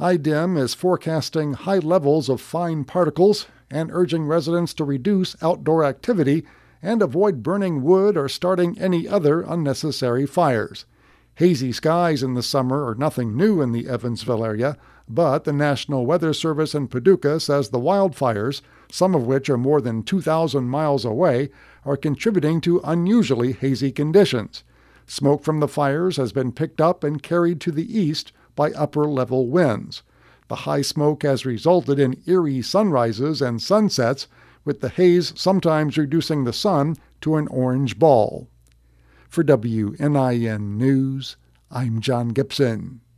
IDEM is forecasting high levels of fine particles and urging residents to reduce outdoor activity and avoid burning wood or starting any other unnecessary fires. Hazy skies in the summer are nothing new in the Evansville area, but the National Weather Service in Paducah says the wildfires, some of which are more than 2,000 miles away, are contributing to unusually hazy conditions. Smoke from the fires has been picked up and carried to the east by upper-level winds. The high smoke has resulted in eerie sunrises and sunsets, with the haze sometimes reducing the sun to an orange ball. For WNIN News, I'm John Gibson.